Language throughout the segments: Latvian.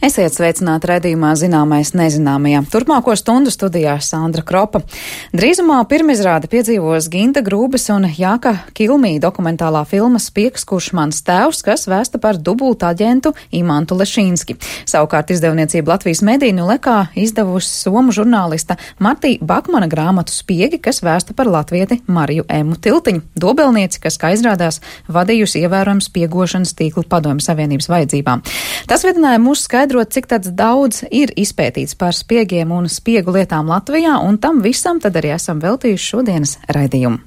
Esiet sveicināti raidījumā Zināmais nezināmajā. Turpmāko stundu studijā Sandra Kropa. Drīzumā pirmizrāde piedzīvos Ginta Grūbes un Jāka Kilmī dokumentālā filma Spiegs, kurš mans tēvs, kas vēsta par dubultu aģentu Imantu Lešīnski. Savukārt izdevniecība Latvijas mediju Nulekā izdevusi somu žurnālista Martī Bakmana grāmatu Spiegi, kas vēsta par latvieti Mariju Emu Tiltiņu, dobelnieci, kas, kā izrādās, vadījusi ievērojumu spiegošanas tīklu Padomju Savienības vajadzībām. Tas vedināja mūs skaidrot, cik daudz ir izpētīts par spiegiem un spiegu lietām Latvijā, un tam visam tad arī esam veltījuši šodienas raidījumu.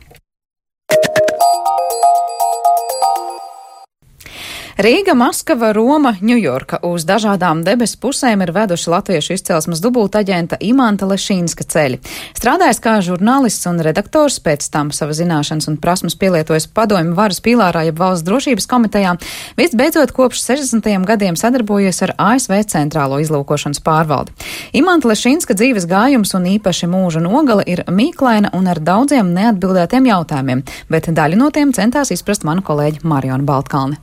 Rīga, Maskava, Roma, Ņujorka uz dažādām debesu pusēm ir veduši latviešu izcelsmes dubultaģenta Imanta Lešīnska ceļi. Strādājis kā žurnālists un redaktors, pēc tam sava zināšanas un prasmes pielietojas Padomju varas pīlārā jeb Valsts drošības komitejā, visbeidzot kopš 60. gadiem sadarbojies ar ASV centrālo izlūkošanas pārvaldi. Imanta Lešīnska dzīves gājums un īpaši mūža nogale ir mīklaina un ar daudziem neatbildētiem jautājumiem, bet daļu no tiem centās izprast manu kolēģi Mariona Baltkalne.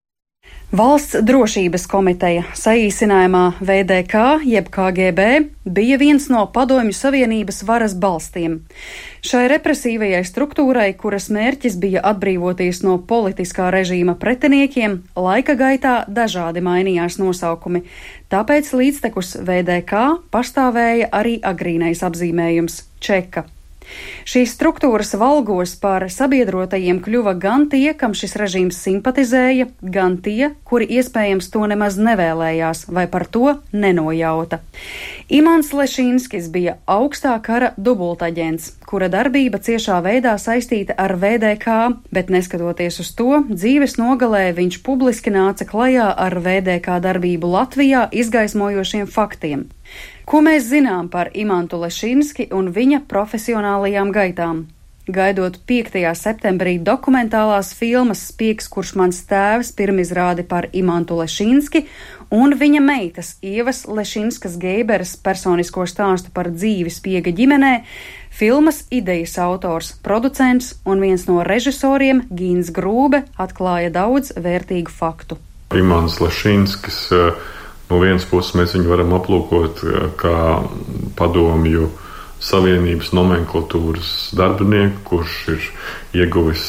Valsts drošības komiteja, saīsinājumā VDK jeb KGB, bija viens no Padomju Savienības varas balstiem. Šai represīvajai struktūrai, kuras mērķis bija atbrīvoties no politiskā režīma pretiniekiem, laika gaitā dažādi mainījās nosaukumi. Tāpēc līdztekus VDK pastāvēja arī agrīnais apzīmējums – Čeka. Šīs struktūras valgos par sabiedrotajiem kļuva gan tie, kam šis režīms simpatizēja, gan tie, kuri iespējams to nemaz nevēlējās vai par to nenojauta. Imants Lešīnskis bija augstā kara dubultaģents, kura darbība ciešā veidā saistīta ar VDK, bet neskatoties uz to, dzīves nogalē viņš publiski nāca klajā ar VDK darbību Latvijā izgaismojošiem faktiem. Ko mēs zinām par Imantu Lešīnski un viņa profesionālajām gaitām? Gaidot 5. septembrī dokumentālās filmas Spiegs, kurš mans tēvs pirmizrādi par Imantu Lešīnski un viņa meitas Ievas Lešīnskas Geiberas personisko stāstu par dzīvi spiega ģimenē, filmas idejas autors, producents un viens no režisoriem Gins Grūbe atklāja daudz vērtīgu faktu. Imants Lešīnskis, no vienas puses mēs viņu varam aplūkot kā Padomju Savienības nomenklatūras darbinieku, kurš ir ieguvis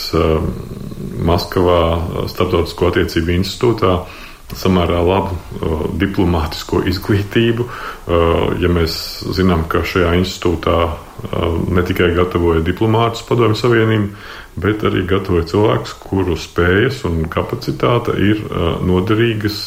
Maskavā Starptautisko attiecību institūtā samērā labu diplomātisko izglītību. Ja mēs zinām, ka šajā institūtā ne tikai gatavoja diplomātus Padomju Savienību, bet arī gatavoja cilvēkus, kuru spējas un kapacitāte ir noderīgas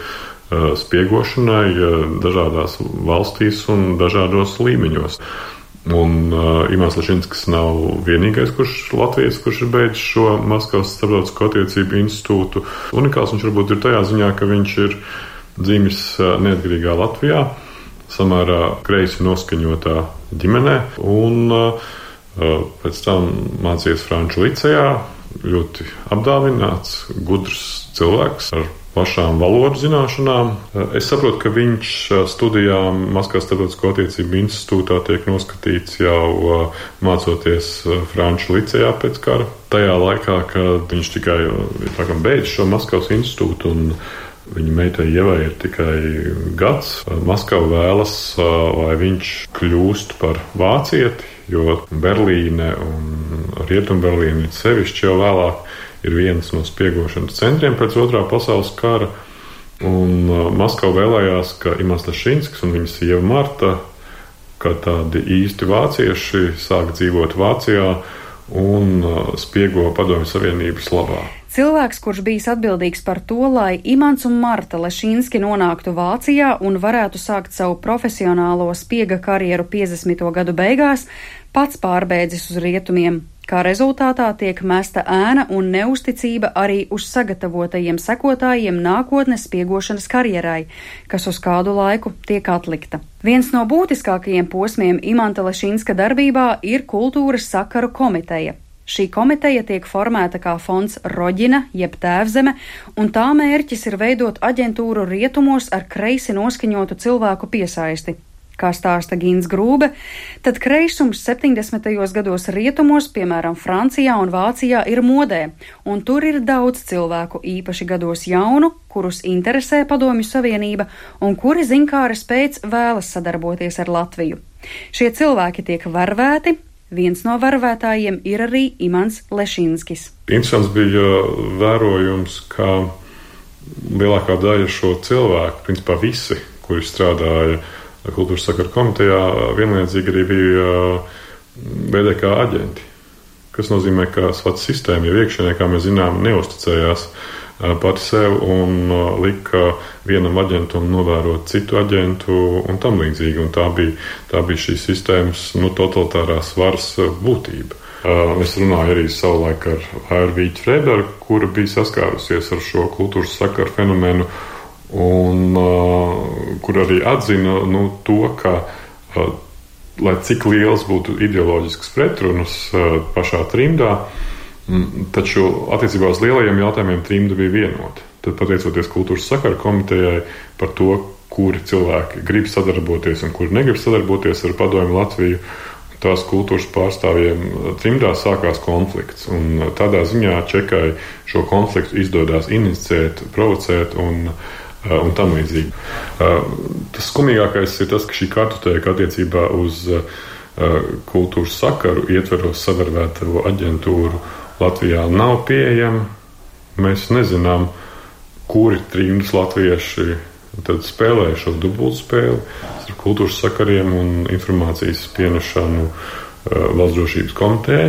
spiegošanai dažādās valstīs un dažādos līmeņos. Un Imants Lešīnskis nav vienīgais Latvijas, kurš ir beidzis šo Maskavas Starptautisko attiecību institūtu. Unikāls viņš varbūt ir tajā ziņā, ka viņš ir dzimis neatkarīgā Latvijā, samērā kreisi noskaņotā ģimenē, un pēc tam mācījies Franču licejā, ļoti apdāvināts, gudrs cilvēks ar plašām valodu zināšanām. Es saprotu, ka viņš studijām Maskavas Starptautisko attiecību institūtā tiek noskatīts jau mācoties Franču licejā pēc kara. Tajā laikā, kad viņš tikai beidz šo Maskavas institūtu un viņa meitai Ievai ir tikai gads, Maskava vēlas, lai viņš kļūst par vācieti, jo Berlīne un Rietumberlīne sevišķi jau vēlāk ir viens no spiegošanas centriem pēc Otrā pasaules kara, un Maskava vēlējās, ka Imants Lešīnskis un viņa sieva Marta, kā tādi īsti vācieši, sāk dzīvot Vācijā un spiego Padomju Savienības labā. Cilvēks, kurš bijis atbildīgs par to, lai Imants un Marta Lešīnski nonāktu Vācijā un varētu sākt savu profesionālo spiega karjeru 50. gadu beigās, pats pārbēdzis uz rietumiem. Kā rezultātā tiek mesta ēna un neusticība arī uz sagatavotajiem sekotājiem nākotnes spiegošanas karjerai, kas uz kādu laiku tiek atlikta. Viens no būtiskākajiem posmiem Imanta Lešīnska darbībā ir kultūras sakaru komiteja. Šī komiteja tiek formēta kā fonds Roģina jeb Tēvzeme, un tā mērķis ir veidot aģentūru rietumos ar kreisi noskaņotu cilvēku piesaisti. Kā stāsta Gins Grūbe, tad kreisums 70. gados rietumos, piemēram, Francijā un Vācijā, ir modē, un tur ir daudz cilvēku, īpaši gados jaunu, kurus interesē Padomju Savienība un kuri ziņkāres pēc vēlas sadarboties ar Latviju. Šie cilvēki tiek vervēti. Viens no vervētājiem ir arī Imants Lešinskis. Interesants bija vērojums, ka lielākā daļa šo cilvēku, principā visi, kuri strādāja Kultūras sakaru komitejā, vienlaicīgi arī bija VDK aģenti, kas nozīmē, ka SWAT sistēma jau iekšienē, kā mēs zinām, neusticējās pati sev un lika vienam aģentam novērot citu aģentu un tam līdzīgi. Un tā bija šīs sistēmas totalitārās varas būtība. Es runāju arī savulaik ar Airvīķu Frederu, kura bija saskārusies ar šo kultūras sakaru fenomenu, un kur arī atzina to, ka, lai cik liels būtu ideoloģisks pretrunas pašā trimdā, taču attiecībā uz lielajiem jautājumiem trimda bija vienota. Tad, pateicoties Kultūras sakaru komitejai par to, kuri cilvēki grib sadarboties un kuri negrib sadarboties ar Padomju Latviju, tās kultūras pārstāvjiem trimdā sākās konflikts. Un tādā ziņā Čekai šo konfliktu izdodās inicēt, provocēt un tam līdzīgi. Tas skumīgākais ir tas, ka šī kartotēka attiecībā uz kultūras sakaru ietveros sadarvēto aģentūru Latvijā nav pieejama. Mēs nezinām, kuri trimdas latvieši tad spēlēja šo dubultspēli ar kultūras sakariem un informācijas pienešanu Valsts drošības komitejai.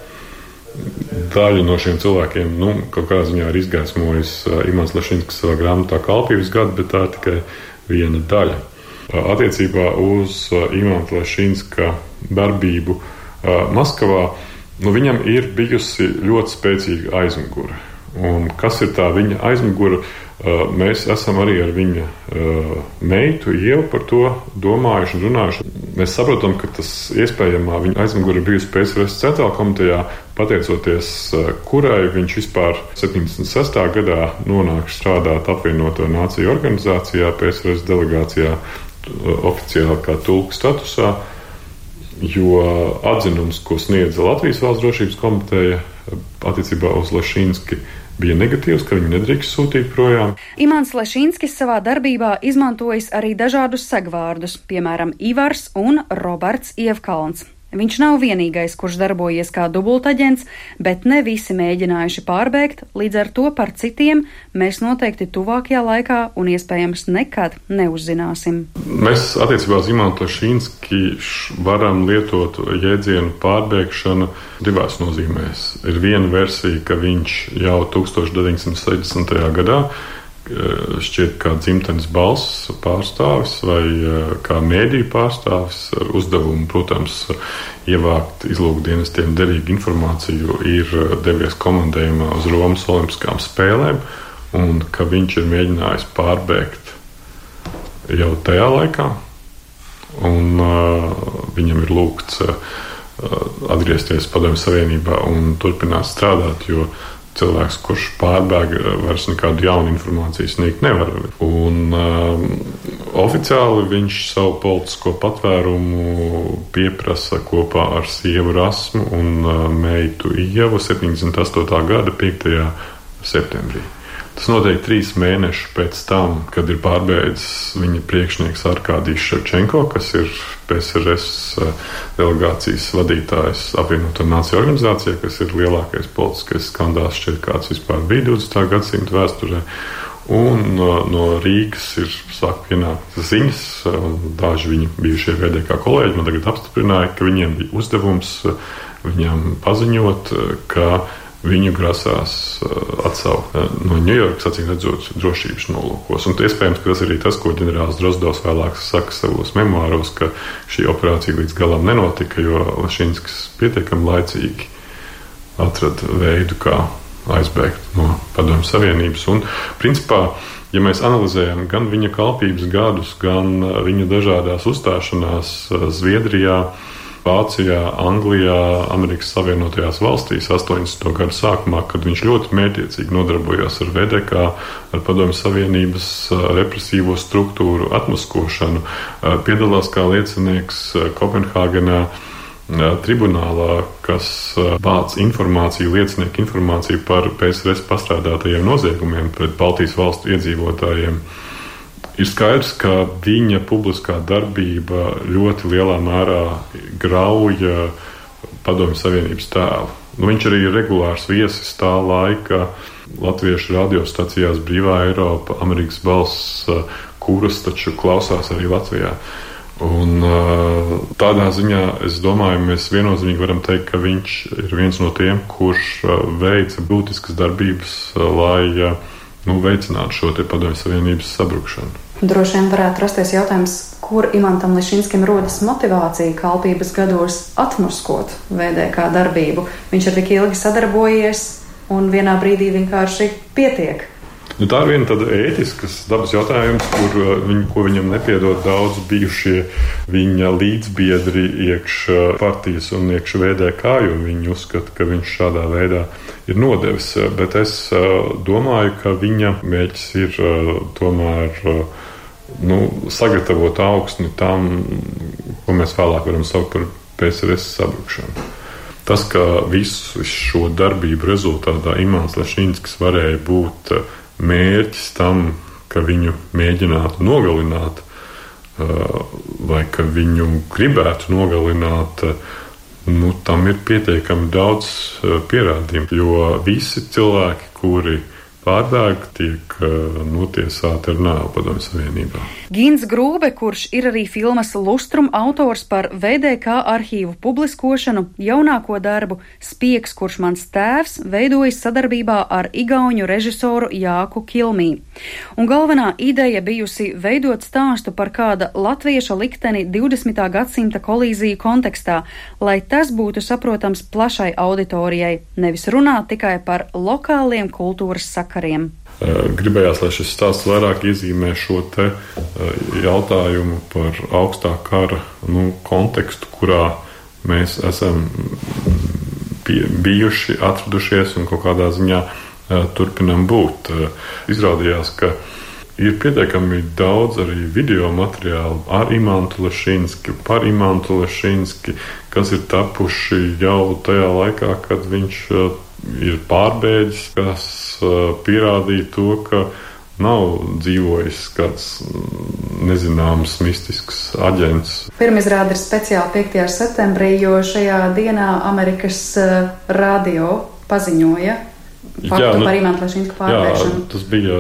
Daļu no šiem cilvēkiem, kaut kādā ziņā ir izgaismojis Imants Lešinskis savā grāmatā Kalpības gadi, bet tā ir tikai viena daļa. Attiecībā uz Imanta Lešinska darbību Maskavā, viņam ir bijusi ļoti spēcīga aizmugure. Un kas ir tā viņa aizmugure? Mēs esam arī ar viņa meitu Ievu par to domājuši un runājuši. Mēs saprotam, ka tas iespējamā viņa aizmugure bijusi PSRS centrālajā komitejā, pateicoties kurai viņš vispār 76. gadā nonāk strādāt apvienoto nāciju organizācijā, PSRS delegācijā oficiāli kā tulka statusā, jo atzinums, ko sniedza Latvijas Valsts drošības komiteja attiecībā uz Lešinski, bija negatīvs, ka viņu nedrīkst sūtīt projām. Imants Lešinskis savā darbībā izmantojis arī dažādus segvārdus, piemēram, Ivars un Roberts Ievkalns. Viņš nav vienīgais, kurš darbojies kā dubultaģents, bet ne visi mēģinājuši pārbēgt, līdz ar to par citiem mēs noteikti tuvākajā laikā un iespējams nekad neuzzināsim. Mēs attiecībā uz Imantu Lešinski varam lietot jēdzienu pārbēgšana divās nozīmēs. Ir viena versija, ka viņš jau 1960. gadā šķiet kā dzimtenes balss pārstāvis vai kā mēdīju pārstāvis ar uzdevumu, protams, ievākt izlūkdienestiem derīgu informāciju, ir devies komandējumā uz Romas olimpiskām spēlēm un ka viņš ir mēģinājis pārbēgt jau tajā laikā un viņam ir lūgts atgriezties Padomju Savienībā un turpināt strādāt, jo cilvēks, kurš pārbēg, vairs nekādu jaunu informāciju sniegt nevar. Un oficiāli viņš savu politisko patvērumu pieprasa kopā ar sievu Rasmu un meitu Ievu 78. gada 5. septembrī. Tas notiek 3 mēnešus pēc tam, kad ir pārbeidzis viņa priekšnieks Arkādijs Ševčenko, kas ir PSRS delegācijas vadītājs apvienoto nāciju organizācijā, kas ir lielākais politiskais skandāls šķiet kāds vispār bija 20. gadsimta vēsturē. Un no Rīgas ir sāk pienākt ziņas, daži viņi bijušie VDK kolēģi man tagad apstiprināja, ka viņiem bija uzdevums viņam paziņot, ka viņu grasās atsaukt no Ņujorkas, acīm redzot, drošības nolūkos. Un iespējams, ka tas arī tas, ko ģenerālis Drozdovs vēlāk saka savos memoāros, ka šī operācija līdz galam nenotika, jo Lešinskis pietiekami laicīgi atrada veidu, kā aizbēgt no Padomju Savienības. Un, principā, ja mēs analizējam gan viņa kalpības gadus, gan viņa dažādās uzstāšanās Zviedrijā, Vācijā, Anglijā, Amerikas Savienotajās valstīs 80. gadu sākumā, kad viņš ļoti mērķiecīgi nodarbojās ar VDK, ar Padomju Savienības represīvo struktūru atmaskošanu, piedalās kā liecinieks Kopenhāgenā tribunālā, kas vāc informāciju, liecinieku informāciju par PSRS pastrādātajiem noziegumiem pret Baltijas valstu iedzīvotājiem. Ir skaidrs, ka viņa publiskā darbība ļoti lielā mērā grauja Padomju Savienības tēlu. Viņš arī ir regulārs viesis tā laika latviešu radiostacijās Brīvā Eiropa, Amerikas balss, kuras taču klausās arī Latvijā. Un tādā ziņā, es domāju, mēs viennozīmīgi varam teikt, ka viņš ir viens no tiem, kurš veica būtiskas darbības, lai veicinātu šo te Padomju Savienības sabrukšanu. Droši vien varētu rasties jautājums, kur Imantam Lešīnskim rodas motivācija kalpības gados atmaskot VDK darbību. Viņš ir tik ilgi sadarbojies un vienā brīdī vienkārši pietiek. Tā ir viena tāda ētiskas dabas jautājums, ko viņam nepiedod daudz bijušie viņa līdzbiedri iekš partijas un iekš VDK, jo viņi uzskata, ka viņš šādā veidā ir nodevis. Bet es domāju, ka viņa mērķis ir tomēr sagatavot augsni tam, ko mēs vēlāk varam saukt par PSRS sabrukšanu. Tas, ka visu šo darbību rezultātā Imants Lešīnskis varēja būt mērķis tam, ka viņu mēģinātu nogalināt, vai ka viņu gribētu nogalināt, tam ir pietiekami daudz pierādījumu, jo visi cilvēki, kuri pārbēg, tiek notiesāti ar nāvi Padomju Savienībā. Gins Grūbe, kurš ir arī filmas Lustrum autors par VDK arhīvu publiskošanu, jaunāko darbu Spiegs, kurš mans tēvs, veidojas sadarbībā ar igauņu režisoru Jāku Kilmī. Un galvenā ideja bijusi veidot stāstu par kāda latvieša likteni 20. gadsimta kolīziju kontekstā, lai tas būtu saprotams plašai auditorijai, nevis runāt tikai par lokāliem kultūras sakariem. Gribējās, lai šis stāsts vairāk iezīmē šo te jautājumu par augstā kara kontekstu, kurā mēs esam bijuši, atradušies un kaut kādā ziņā turpinam būt. Izrādījās, ka ir pietiekami daudz arī video materiālu ar Imantu Lešīnski, par Imantu Lešīnski, kas ir tapuši jau tajā laikā, kad viņš ir pārbēģis, kas pierādīja to, ka nav dzīvojis kāds nezināms mistisks aģents. Pirmizrāde ir speciāli 5. septembrī, jo šajā dienā Amerikas radio paziņoja faktu par Imantu Lešīnsku pārbēgšanu. Jā, tas bija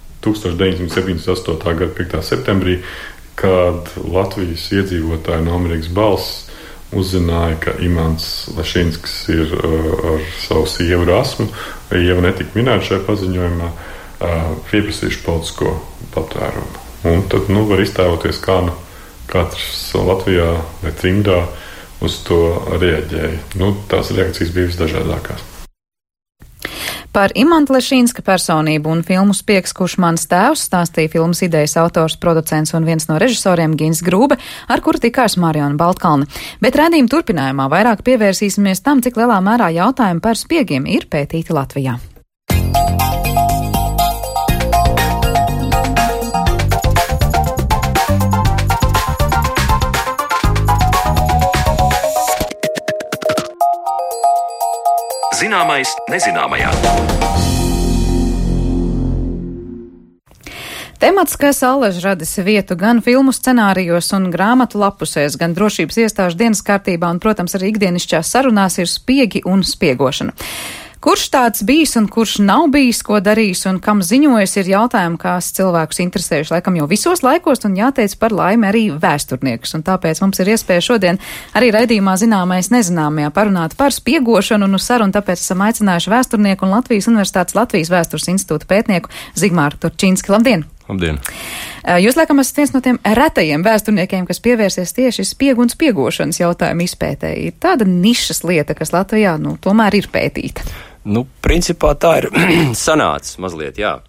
1978. gada 5. septembrī, kad Latvijas iedzīvotāji no Amerikas balss uzzināja, ka Imants Lešīnskis ir ar savu sievu Rasmu, Ieva netika minēta šajā paziņojumā, pieprasījuši politisko patvērumu. Un tad var iztēloties, kā katrs Latvijā vai trimdā uz to reaģēja. Tās reakcijas bija visdažādākās. Par Imanta Lešīnska personību un filmu Spiegs, kurš mans tēvs, stāstīja filmas idejas autors, producents un viens no režisoriem Gins Grūbe, ar kuru tikās Mariona Baltkalne. Bet raidījuma turpinājumā vairāk pievērsīsimies tam, cik lielā mērā jautājumi par spiegiem ir pētīti Latvijā. Zināmais nezināmajā. Temats, kas allaž radis vietu gan filmu scenārijos un grāmatu lapusēs, gan drošības iestāžu dienas kārtībā un, protams, arī ikdienišķās sarunās ir spiegi un spiegošana. Kurš tāds bijis un kurš nav bijis, ko darījis un kam ziņojis, ir jautājumi, kas cilvēkus interesējuši laikam jau visos laikos, un jāteic par laimi arī vēsturniekus. Un tāpēc mums ir iespēja šodien arī raidījumā Zināmais nezināmajā parunāt par spiegošanu un uz sarunu, tāpēc esam aicinājuši vēsturnieku un Latvijas Universitātes Latvijas Vēstures institūta pētnieku Zigmāru Turčinski. Labdien! Labdien! Jūs, laikam, esat viens no tiem retajiem vēsturniekiem, kas pievērsies tieši spiegu un spiegošanas jautājumu izpētē. Ir tāda nišas lieta, kas Latvijā, tomēr ir pētīta. Principā tā ir sanācis mazliet, jā.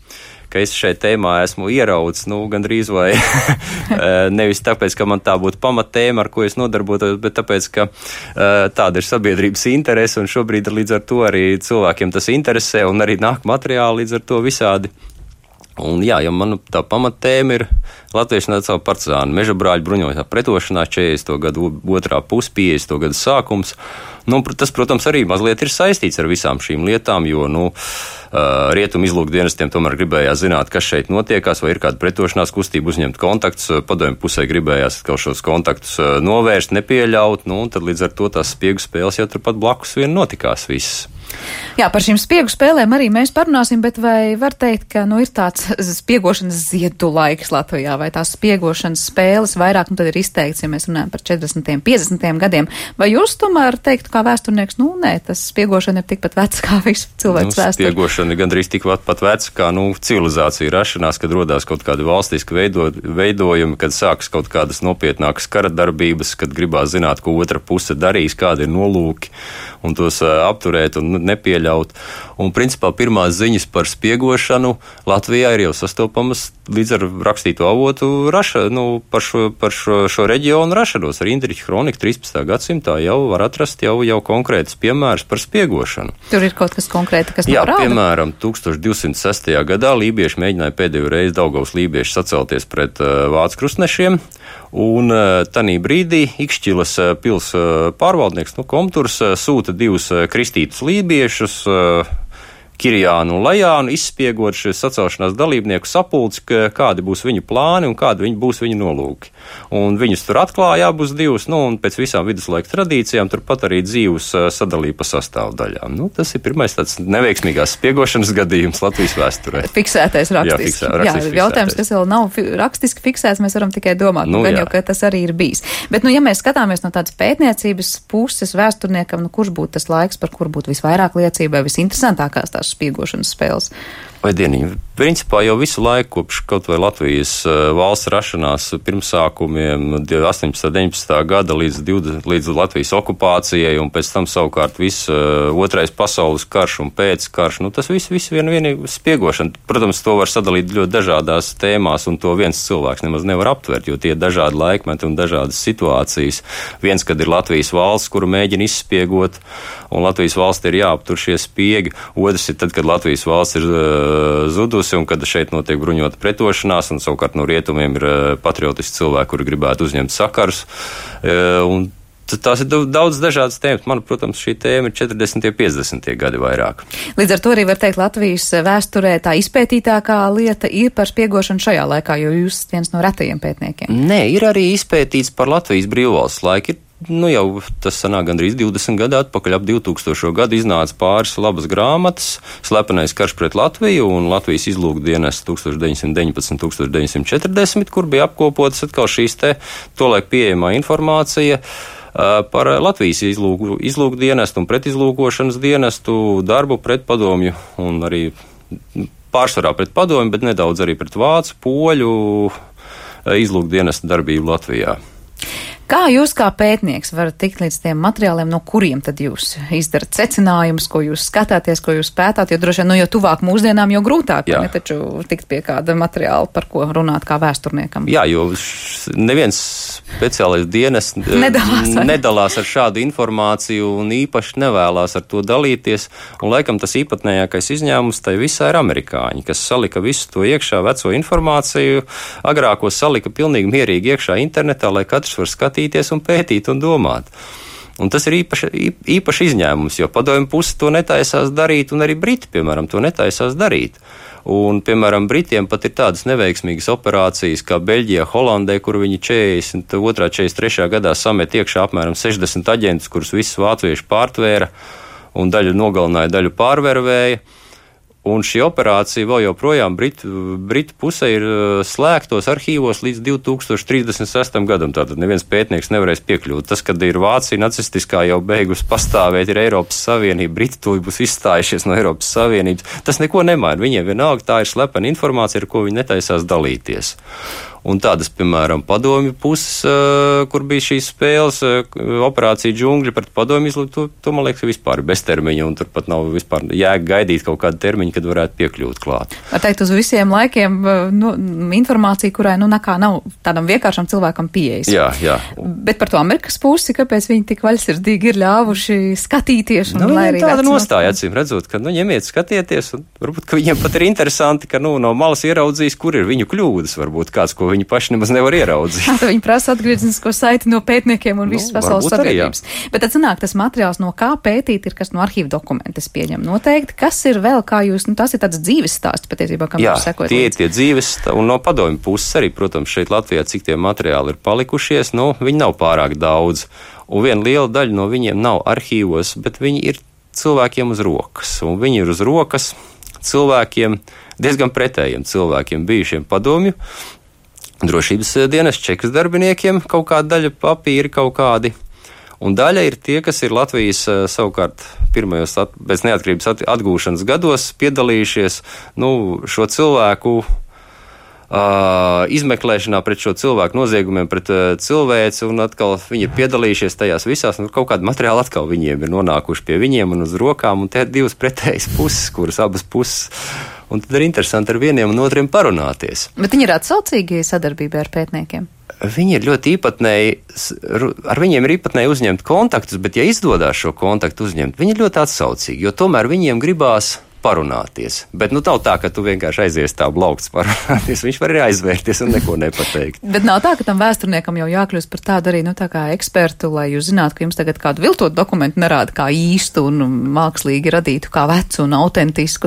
ka es šai tēmā esmu ieraudzis, gandrīz vai nevis tāpēc, ka man tā būtu pamattēma, ar ko es nodarbotos, bet tāpēc, ka tāda ir sabiedrības interese, un šobrīd līdz ar to arī cilvēkiem tas interesē, un arī nāk materiāli līdz ar to visādi. Un jā, ja man tā pamattēma ir Latviešu nacionālā partizāna meža brāļu bruņotā pretošanās 40. gadu otrā puse, 50. gadu sākums. Tas, protams, arī mazliet ir saistīts ar visām šīm lietām, jo, rietumu izlūkdienestiem tomēr gribējās zināt, kas šeit notiekās, vai ir kāda pretošanās kustība, uzņemt kontaktus, padomju pusē gribējās kaut šos kontaktus novērst, nepieļaut, un tad līdz ar to tās spiegu spēles jau turpat blakus vien notikās visas. Jā, par šīm spiegu spēlēm arī mēs parunāsim, bet vai var teikt, ka ir tāds spiegošanas ziedu laiks Latvijā, vai tās spiegošanas spēles vairāk tad ir izteikts, ja mēs runājam par 40. 50. gadiem, vai jūs tomēr teiktu kā vēsturnieks, nē, tas spiegošana ir tikpat veca kā visu cilvēku vēsturi? Spiegošana ir gandrīz tikpat veca kā civilizācija rašanās, kad rodās kaut kādi valstiski veidojumi, kad sākas kaut kādas nopietnākas kara darbības, kad gribās zināt, ko otra puse darīs, kādi ir nolūki, un tos apturēt un nepieļaut. Un principā pirmās ziņas par spiegošanu Latvijā ir jau sastopamas līdz ar rakstīto avotu par šo reģionu rašanos. Ar Indriča kroniku 13. gadsimtā jau var atrast jau konkrētas piemērs par spiegošanu. Tur ir kaut kas konkrēti, kas Jā, norāda? Piemēram, 1206. gadā lībieši mēģināja pēdējo reizi Daugavas lībieši sacelties pret vācu krustnešiem, un tanī brīdī Ikšķilas pils pārvaldnieks, Komturs, sūta divus kristītus lībiešus, Kirjānu un Lajānu, izspiegot šīs sacelšanās dalībnieku sapulci, kādi būs viņu plāni un kādi būs viņu nolūki. Un viņus tur atklāja abus divus, un pēc visām viduslaika tradīcijām turpat arī dzīvus sadalīja pa sastāvdaļām. Tas ir pirmais tāds neveiksmīgās spiegošanas gadījums Latvijas vēsturē. Fiksētais rakstiski. Jā, jautājums, kas vēl nav rakstiski fiksēts, mēs varam tikai domāt, gan jau, ka tas arī ir bijis. Bet, ja mēs skatāmies no tādas pētniecības puses vēsturniekam, kurš būtu tas laiks, par kur būtu visvairāk liecība, visinteresantākās tās spiegošanas spēles? Vai dieniņi, principā jau visu laiku, kopš kaut vai Latvijas valsts rašanās pirmsākumiem 18. 19. gada līdz Latvijas okupācijai, un pēc tam savukārt viss otrais pasaules karš un pēckarš, tas viss vienīgi spiegošana. Protams, to var sadalīt ļoti dažādās tēmās, un to viens cilvēks nemaz nevar aptvert, jo tie ir dažādi laikmeti un dažādas situācijas. Viens, kad ir Latvijas valsts, kuru mēģina izspiegot, un Latvijas valsts ir jāaptur šie spiegi. Otrs ir tad, kad Latvijas valsts ir zudusi un kad šeit notiek bruņota pretošanās, un savukārt no rietumiem ir patriotiski cilvēki, kuri gribētu uzņemt sakarus. Un tās ir daudz dažādas tēmas. Man, protams, šī tēma ir 40. 50. gadi vairāk. Līdz ar to arī var teikt, Latvijas vēsturē tā izpētītākā lieta ir par spiegošanu šajā laikā, jo jūs esat viens no retajiem pētniekiem. Nē, ir arī izpētīts par Latvijas brīvvalsts laiku. Jau tas sanāk gandrīz 20 gadu atpakaļ, ap 2000. gadu iznāca pāris labas grāmatas, Slepenais karš pret Latviju un Latvijas izlūkdienests 1919–1940, kur bija apkopotas atkal šīs tolaik pieejamā informācija par Latvijas izlūkdienestu un pretizlūkošanas dienestu darbu pret padomju un arī pārsvarā pret padomju, bet nedaudz arī pret vācu, poļu izlūkdienestu darbību Latvijā. Kā jūs kā pētnieks varat tikt līdz tiem materiāliem, no kuriem tad jūs izdarat secinājumus, ko jūs skatāties, ko jūs pētāt, jo droši vien, jo tuvāk mūsdienām, jo grūtāk, ne taču tikt pie kāda materiāla, par ko runāt kā vēsturniekam? Jā, jo neviens speciālais dienas nedalās ar šādu informāciju un īpaši nevēlās ar to dalīties, un laikam tas īpatnējākais izņēmums tai visā ir amerikāņi, kas salika visu to iekšā veco informāciju, agrāko salika pilnīgi mierīgi iekšā internetā, lai katrs var skatīties un pētīt un domāt. Un tas ir īpaši izņēmums, jo padomju puse to netaisās darīt, un arī Briti, piemēram, to netaisās darīt. Un, piemēram, Britiem pat ir tādas neveiksmīgas operācijas kā Beļģijā, Holandē, kur viņi 42. 43. gadā samet iekšā apmēram 60 aģentus, kurus visus vācieši pārtvēra un daļu nogalināja, daļu pārvervēja. Un šī operācija vēl joprojām Britu pusē ir slēgtos arhīvos līdz 2036. gadam. Tātad neviens pētnieks nevarēs piekļūt. Tas, kad ir Vācija nacistiskā jau beigus pastāvēt, ir Eiropas Savienība, Briti tūlīt būs izstājušies no Eiropas Savienības. Tas neko nemaina. Viņiem vienalga tā ir slepena informācija, ar ko viņi netaisās dalīties. Un tādas, piemēram, padomju puses, kur bija šīs spēles, operācija džungļi pret padomju izlūku, to man liekas, vispār ir beztermiņa, un turpat nav vispār jēga gaidīt kaut kādu termiņu, kad varētu piekļūt klāt. Var teikt, uz visiem laikiem informācija, kurai nekā nav tādam vienkāršam cilvēkam pieejas. Jā. Bet par to Amerikas pusi, kāpēc viņi tik vaļsirdīgi ir ļāvuši skatīties? Un lai arī tāda nostāja, acīm redzot, ka ņemiet skatieties, un varbūt, ka viņiem pat ir interesanti, ka no malas ieraudzīs, kur ir viņu kļūdas, varbūt kāds, ko viņi paši nemaz nevar ieraudzīt. Viņi prasa atgrieznisko saiti no pētniekiem un visas pasaules sabiedrības. Bet tad sanāk tas materiāls, no kā pētīt, ir kas no arhīvu dokumentus pieņem noteikti. Kas ir vēl, kā jūs, tas ir tāds dzīves stāsts patiesībā, kam jūs sekojat. Jā, tie dzīves, un no padomju puses arī, protams, šeit Latvijā, cik tie materiāli ir palikušies, viņi nav pārāk daudz. Un viena liela daļa no viņiem nav arhīvos, bet viņi ir cilvēkiem uz rokas. Un viņi ir uz rokas cilvēkiem, diezgan pretējiem cilvēkiem, bijušiem padomju drošības dienas čekas darbiniekiem, kaut kāda daļa papīri, kaut kādi. Un daļa ir tie, kas ir Latvijas savukārt pirmajos pēc neatkarības atgūšanas gados piedalījušies šo cilvēku izmeklēšanā pret šo cilvēku noziegumiem, pret cilvēci, un atkal viņi ir piedalījušies tajās visās, un kaut kādi materiāli atkal viņiem ir nonākuši pie viņiem un uz rokām, un te ir divas pretējas puses, kuras abas puses. Un tad ir interesanti ar vieniem un otriem parunāties. Bet viņi ir atsaucīgi sadarbībā ar pētniekiem? Viņi ir ļoti īpatnēji, ar viņiem ir īpatnēji uzņemt kontaktus, bet ja izdodās šo kontaktu uzņemt, viņi ir ļoti atsaucīgi, jo tomēr viņiem gribās parunāties. Bet nav tā, ka tu vienkārši aizies tā blaukts parunāties. Viņš var arī aizvērties un neko nepateikt. Bet nav tā, ka tam vēsturniekam jau jākļūst par tādu arī, tā kā ekspertu, lai jūs zinātu, ka jums tagad kādu viltotu dokumentu nerāda kā īstu un mākslīgi radītu kā vecu un autentisku.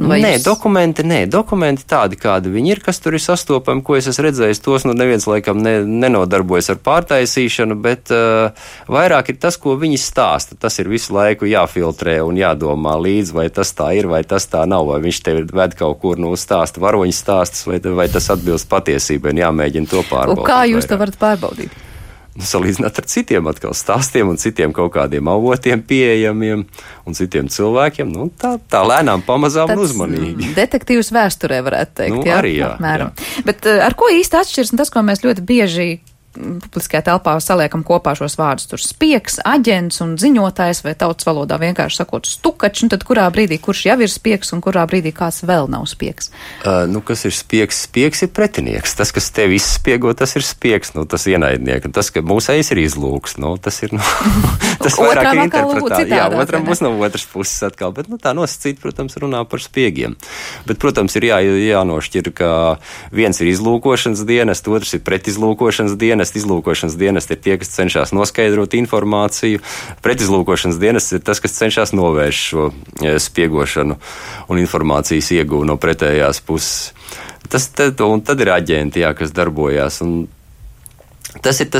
Dokumenti tādi, kādi viņi ir, kas tur ir sastopami, ko es esmu redzējis, tos neviens laikam nenodarbojas ar pārtaisīšanu, bet vairāk ir tas, ko viņi stāsta. Tas ir visu laiku jāfiltrē un jādomā līdzi, vai tas tā ir, vai tas tā nav, vai viņš tevi ved kaut kur stāsta varoņu stāstus, vai tas atbilst patiesībai, un jāmēģina to pārbaudīt. Un kā jūs to varat pārbaudīt? Salīdzināt ar citiem atkal stāstiem un citiem kaut kādiem avotiem pieejamiem un citiem cilvēkiem, tā lēnām pamazām un uzmanīgi. Detektīvs vēsturē varētu teikt, arī jā. Bet ar ko īsti atšķirs, un tas, ko mēs ļoti bieži publiskajā telpā saliekam kopā šos vārdus, tur spiegs, aģents un ziņotājs, vai tautas valodā vienkārši sakot stukačs, un tad kurā brīdī kurš jau ir spiegs un kurā brīdī kāds vēl nav spiegs? Kas ir spiegs? Spiegs ir pretinieks. Tas, kas tevi izspiego, tas ir spiegs, tas ienaidnieks. Un tas, ka mūsējs ir izlūks, tas ir, tas vairāk ir interpretāli. Jā, otram būs no otras puses atkal, bet tā nosacīt, protams, runā par spiegiem. Bet, protams, ir jānošķir, ka viens ir izlūkošanas dienas, otrs ir pretizlūkošanas dienas. Izlūkošanas dienas ir tie, kas cenšas noskaidrot informāciju. Pretizlūkošanas dienas ir tas, kas cenšas novērst šo spiegošanu un informācijas ieguvu no pretējās puses. Un tad ir aģenti, kas darbojās. Un tas ir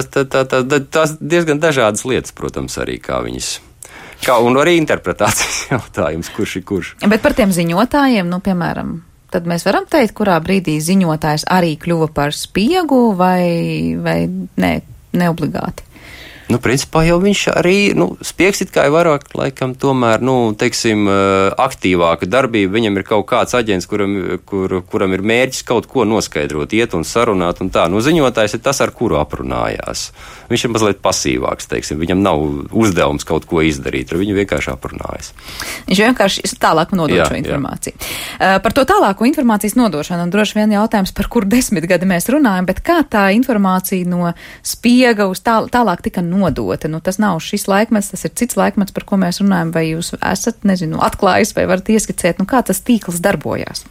tas diezgan dažādas lietas, protams, arī kā viņas. Un arī interpretācijas jautājums, kurš ir kurš. Bet par tiem ziņotājiem, piemēram, tad mēs varam teikt, kurā brīdī ziņotājs arī kļuva par spiegu vai neobligāti? Principā jau viņš arī, spiegs it kā ir vairāk, laikam, tomēr, aktīvāka darbība. Viņam ir kaut kāds aģents, kuram ir mērķis kaut ko noskaidrot, iet un sarunāt un tā. Ziņotājs ir tas, ar kuru aprunājās. Viņš ir mazliet pasīvāks, teiksim. Viņam nav uzdevums kaut ko izdarīt, ar viņu vienkārši aprunājas. Viņš vienkārši tālāk nodod šo informāciju. Par to tālāko informācijas nodošanu, un droši vien jautājums, par kur 10 gadi mēs runājam, bet kā tā informācija no spiega uz tālāk tika nodota? Tas nav šis laikmets, tas ir cits laikmets, par ko mēs runājam, vai jūs esat, atklājis, vai varat ieskicēt, kā tas tīkls darbojās?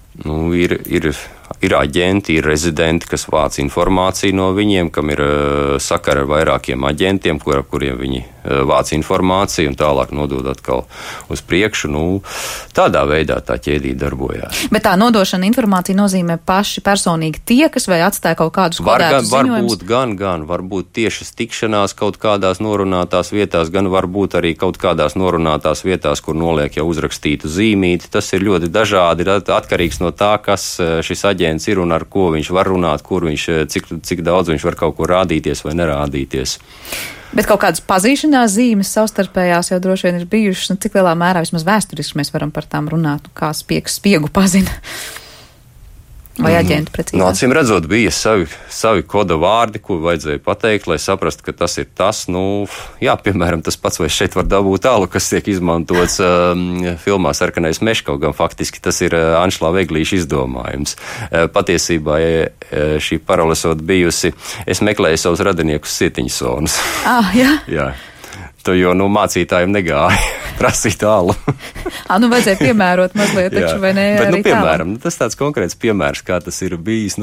Ir aģenti, ir rezidenti, kas vāc informāciju no viņiem, kam ir sakara ar vairākiem aģentiem, ar kuriem viņi vāc informāciju un tālāk nodod atkal uz priekšu. Tādā veidā tā ķēdīte darbojās. Bet tā nodošana informācija nozīmē paši personīgi tiekas vai atstāja kaut kādus kodētus ziņojumus? Varbūt tiešas tikšanās kaut kādās norunātās vietās, gan varbūt arī kaut kādās norunātās vietās, kur noliek jau uzrakstītu zīmīti. Tas ir ļoti dažādi, atkarīgs no tā, kas šis aģents ir un ar ko viņš var runāt, kur viņš, cik daudz viņš var kaut ko rādīties vai nerādīties. Bet kaut kādas pazīšanās zīmes savstarpējās jau droši vien ir bijušas, cik lielā mērā vismaz vēsturiski mēs varam par tām runāt, kā spiegs spiegu pazina? Vai aģenti precīzāk? No acīm redzot, bija savi koda vārdi, ko vajadzēja pateikt, lai saprastu, ka tas ir tas, piemēram, tas pats, vai šeit var dabūt alu, kas tiek izmantots filmā Sarkanais mežs, kaut gan faktiski tas ir Anšlā Veglīša izdomājums. Patiesībā, šī parole esot bijusi, es meklēju savus radiniekus Sietiņsonus. Jā? Jā. Jo mācītājiem negāja prasīt alu. Vajadzēja piemērot mazliet, taču vai ne? Bet, piemēram, tas tāds konkrēts piemērs, kā tas ir bijis,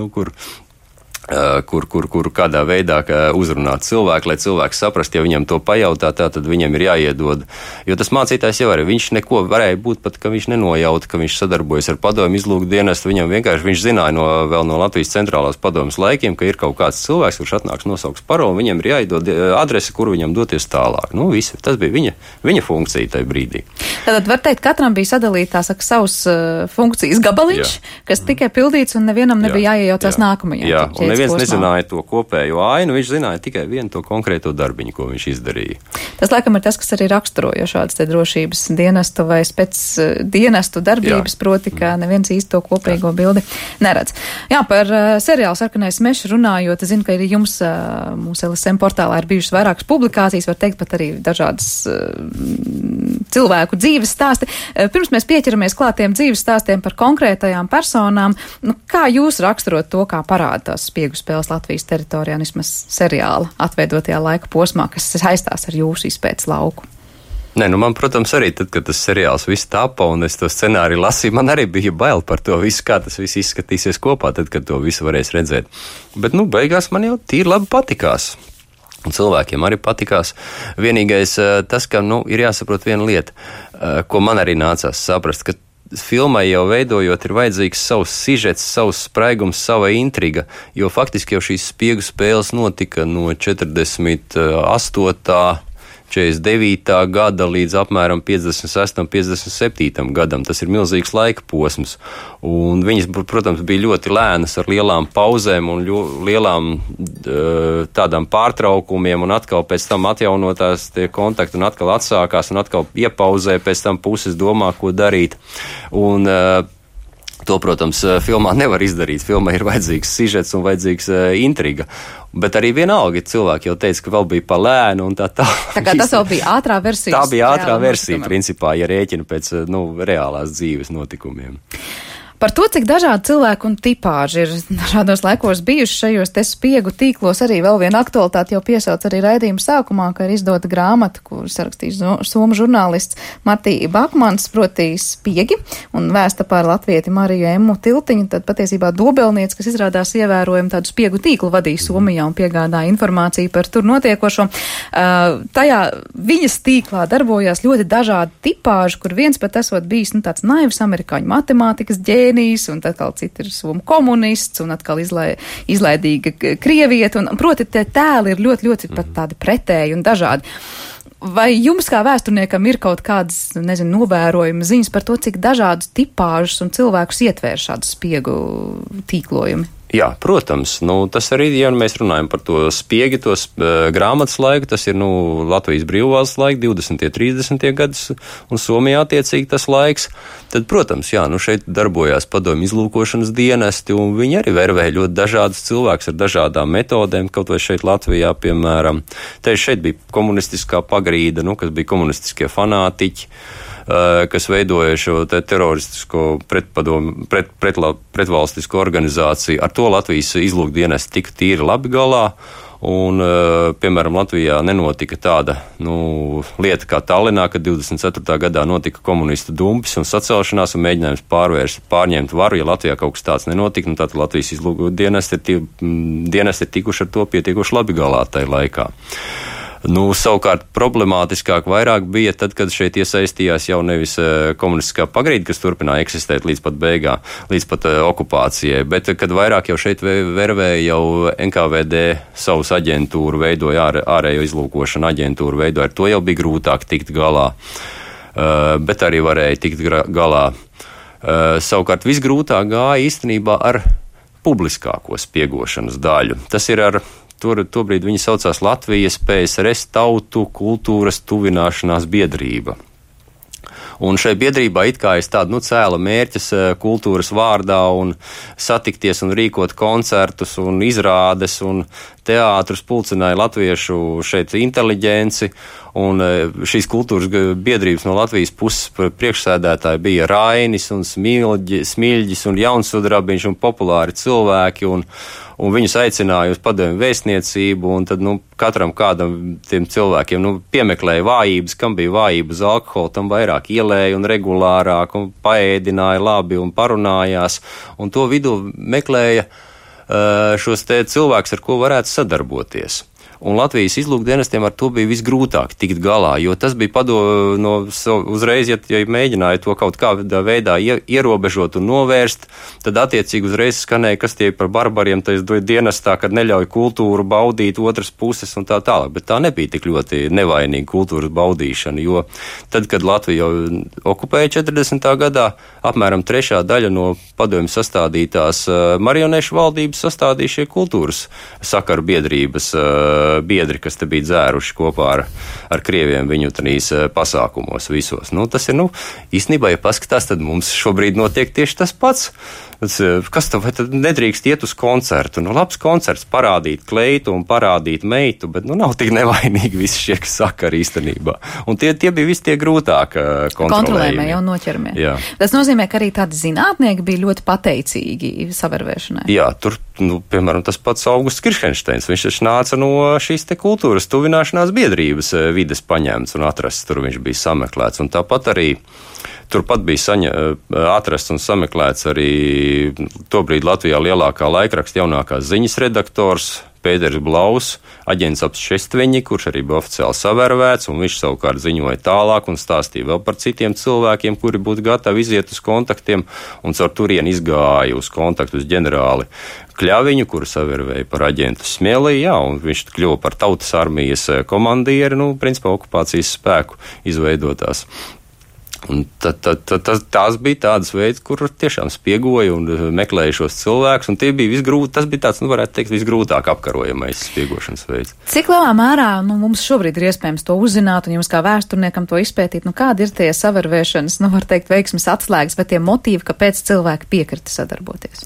kur kādā veidā uzrunāt cilvēku, lai cilvēks saprast, ja viņam to pajautā, tad viņam ir jāiedod. Jo tas mācītājs jau arī, viņš neko varēja būt pat, ka viņš nenojauta, ka viņš sadarbojas ar padomju izlūku dienestu, viņam vienkārši viņš zināja vēl no Latvijas centrālās padomjas laikiem, ka ir kaut kāds cilvēks, kurš atnāks nosauks paroli, viņam ir jāiedod adresi, kur viņam doties tālāk. Visi, tas bija viņa funkcija tajā brīdī. Tātad var teikt, katram bija sadalīta savs funkcijas gabaliņš, kas tikai pildīts un nevienam nebija jāiejaucās nākamajā. Neviens nezināja to kopējo ainu, viņš zināja tikai vienu to konkrēto darbiņu, ko viņš izdarīja. Tas laikam ir tas, kas arī raksturoja šādas te drošības dienestu vai spēc dienestu darbības, proti, ka neviens īsti to kopīgo bildi neredz. Jā, par seriālu Sarkanais mežs runājot, es zinu, ka arī jums mūsu LSM portālā ir bijušas vairākas publikācijas, var teikt pat arī dažādas cilvēku dzīves stāsti. Pirms mēs pieķeramies klātiem dzīves stāstiem par konkrētajām personām, kā jūs raksturot to, kā parāda tās spiegu spēles Latvijas teritorijā, vismaz seriāla atveidotajā laika posmā, kas saistās ar jūsu izpētes lauku? Man, protams, arī tad, kad tas seriāls viss tapa un es to scenāriju lasīju, man arī bija bail par to visu, kā tas viss izskatīsies kopā, tad, kad to visu varēs redzēt. Bet, beigās man jau tīri labi patikās. Un cilvēkiem arī patikās. Vienīgais tas, ka, ir jāsaprot viena lieta, ko man arī nācās saprast, ka filmai jau veidojot ir vajadzīgs savs sižets, savs spraigums, sava intriga, jo faktiski jau šīs spiegu spēles notika no 48. 49. gada līdz apmēram 56. 57. gadam. Tas ir milzīgs laika posms. Un viņas, protams, bija ļoti lēnas ar lielām pauzēm un lielām tādām pārtraukumiem un atkal pēc tam atjaunotās tie kontakti un atkal atsākās un atkal iepauzē, pēc tam puses domā, ko darīt. Un to, protams, filmā nevar izdarīt. Filmai ir vajadzīgs sižets un vajadzīgs intriga. Bet arī vienalga cilvēki jau teica, ka vēl bija pa lēnu un tā. Tā kā tas vēl bija ātrā versija. Tā bija ātrā versija, principā, ja rēķina pēc reālās dzīves notikumiem. Par to, cik dažādi cilvēki un tipāži ir dažādos laikos bijuši šajos te spiegu tīklos, arī vēl viena aktualitāte jau piesauc arī raidījuma sākumā, ka ir izdota grāmata, kur sarakstījis somu žurnālists Martī Bakmans, proti Spiegi, un vēsta par latvieti Mariju Emmu Tiltiņu, tad patiesībā dobelniec, kas izrādās ievērojami tādu spiegu tīklu vadīja Somijā un piegādāja informāciju par tur notiekošo. Tajā viņas tīklā darbojās ļoti dažādi tipāži, kur viens pat esot bijis tāds naivs amerikāņu matemātikas ģēnijs, un atkal citi ir somu komunists, un atkal izlaidīga krievieta, un proti tie tēli ir ļoti, ļoti pat tādi pretēji un dažādi. Vai jums kā vēsturniekam ir kaut kādas, novērojuma ziņas par to, cik dažādus tipāžus un cilvēkus ietvēr šādu spiegu tīklojumi? Jā, protams. Tas arī, ja mēs runājam par to spiegi, tos grāmatas laiku, tas ir Latvijas brīvvalsts laika, 20. 30. gadus, un Somijā attiecīgi tas laiks, tad, protams, šeit darbojās padomju izlūkošanas dienesti, un viņi arī vervēja ļoti dažādus cilvēkus ar dažādām metodēm, kaut vai šeit Latvijā, piemēram. Šeit bija komunistiskā pagrīda, kas bija komunistiskie fanātiķi, kas veidoja šo teroristisko pretvalstisko organizāciju. Ar to Latvijas izlūkdienesti tika tīri labi galā, un, piemēram, Latvijā nenotika tāda lieta kā Tallinā, kad 24. gadā notika komunistu dumpis un sacelšanās un mēģinājums pārņemt varu. Ja Latvijā kaut kas tāds nenotika, tad Latvijas izlūkdienesti ir tikuši ar to pietiekoši labi galā tajā laikā. Savukārt problemātiskāk vairāk bija tad, kad šeit iesaistījās jau nevis komunistiskā pagrīde, kas turpināja eksistēt līdz pat beigām, līdz pat okupācijai, bet kad vairāk jau šeit vervēja jau NKVD savus aģentūru veidoja, ārējo izlūkošanu aģentūru veidoja, ar to jau bija grūtāk tikt galā, bet arī varēja tikt galā. Savukārt visgrūtāk gāja īstenībā ar publiskāko spiegošanas daļu. Tas ir ar Tobrīd viņi saucās Latvijas PSRS tautu kultūras tuvināšanās biedrība. Un šai biedrībā it kā es tādu cēla mērķis kultūras vārdā un satikties un rīkot koncertus un izrādes un teātrus, pulcināja latviešu šeit inteliģenci. Un šīs kultūras biedrības no Latvijas puses priekšsēdētāji bija Rainis un Smiļģis un Jaunsudrabiņš un populāri cilvēki. Un viņus aicināja uz padomju vēstniecību, un tad, katram kādam tiem cilvēkiem, piemeklēja vājības, kam bija vājība uz alkoholu, tam vairāk ielēja un regulārāk, un paēdināja labi un parunājās, un to vidū meklēja šos te cilvēkus, ar ko varētu sadarboties. Un Latvijas izlūkdienestiem ar to bija visgrūtāk tikt galā, jo tas bija uzreiz, ja mēģināja to kaut kādā veidā ierobežot un novērst, tad attiecīgi uzreiz skanēja, kas tie par barbariem tais dienestā, kad neļauj kultūru baudīt otras puses un tā tālāk. Bet tā nebija tik ļoti nevainīga kultūras baudīšana, jo tad, kad Latvija jau okupēja 40. gadā, apmēram 3. daļa no padomju sastādītās marionešu valdības sastādīja šie kultūras sakaru biedrības biedri, kas te bija dzēruši kopā ar krieviem viņu tanīs pasākumos visos. Tas ir, īstenībā, ja paskatās, tad mums šobrīd notiek tieši tas pats. Kas tev, vai tad nedrīkst iet uz koncertu? Labs koncerts, parādīt kleitu un parādīt meitu, bet nav tik nevainīgi visi šie sakari īstenībā. Un tie bija visi tie grūtāk kontrolējami. Jau noķermie. Jā. Tas nozīmē, ka arī tādi zinātnieki bija ļoti pateicīgi savervēšanai. Jā, tur, piemēram, tas pats Augusts Kiršenšteins, viņš taču nāca no šīs te kultūras tuvināšanās biedrības vides paņemts un atrasts, tur viņš bija sameklēts. Un tāpat arī turpat bija atrasts un sameklēts arī tobrīd Latvijā lielākā laikraksta jaunākās ziņas redaktors Pēters Blaus, aģents ap Šestveņi, kurš arī bija oficiāli savērvēts, un viņš savukārt ziņoja tālāk un stāstīja vēl par citiem cilvēkiem, kuri būtu gatavi iziet uz kontaktiem, un caur turieni izgāja uz kontaktu uz ģenerāli Kļaviņu, kuru savērvēja par aģentu Smēlī, un viņš kļuva par tautas armijas komandieri, principā okupācijas spēku izveidotās. Un tās bija tādas veids, kur tiešām spiegoja un meklēja šos cilvēkus, un tas bija tāds, varētu teikt, visgrūtāk apkarojamais spiegošanas veids. Cik lielā mērā mums šobrīd ir iespējams to uzzināt, un jums kā vēsturniekam to izpētīt, kādi ir tie savervēšanas, var teikt, veiksmes atslēgas, vai tie motīvi, kāpēc cilvēki piekrita sadarboties?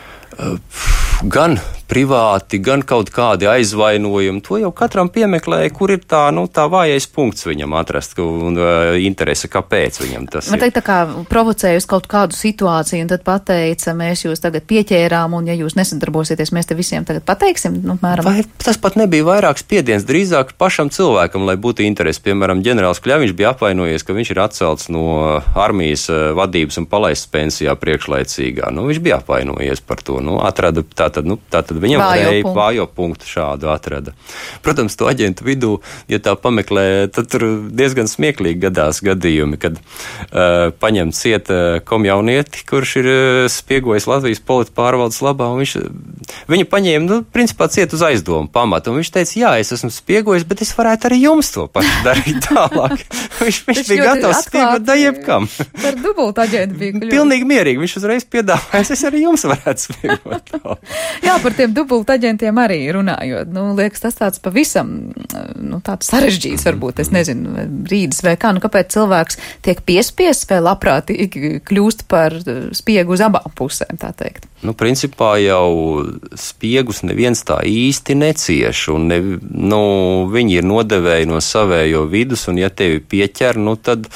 Gan privāti, gan kaut kādi aizvainojumi. To jau katram piemeklēja, kur ir tā vājais punkts viņam atrast un interese, kāpēc viņam tas ir. Tā kā provocēja uz kaut kādu situāciju un tad pateica, mēs jūs tagad pieķērām un ja jūs nesadarbosieties, mēs te visiem tagad pateiksim, mēram. Vai tas pat nebija vairāk spiediens, drīzāk pašam cilvēkam, lai būtu interesi. Piemēram, ģenerālis Kļaviņš bija apvainojies, ka viņš ir atcelts no armijas vadības un palaists pensijā priekšlaicīgā. Viņš bija apvainojies par to. Atrada tātad viņam vājo punktu šādu atrada. Protams, to aģentu vidū, ja tā pameklē, tad tur diezgan smieklīgi gadās gadījumi, kad paņem ciet komjaunieti, kurš ir spiegojis Latvijas politpārvaldes labā, un viņu paņēma, principā ciet uz aizdomu pamatu, un viņš teica, jā, es esmu spiegojis, bet es varētu arī jums to pašu darīt tālāk. viņš bija gatavs spiegot da jebkam. Par dubultu aģentu bija kļūt. Pilnīgi mierīgi, viņš uzreiz piedāvājas, es arī jums varētu spiegot. Jā, par tiem dubultu aģentiem arī runājot. Liekas, tas tāds pavisam tāds sarežģīts, varbūt, es nezinu, brīdis vai kā. Kāpēc cilvēks tiek piespiests vai labprātīgi kļūst par spiegu uz abām pusēm, tā teikt? Principā jau spiegus neviens tā īsti necieš, un viņi ir nodevēji no savējo vidus, un ja tevi pieķer, tad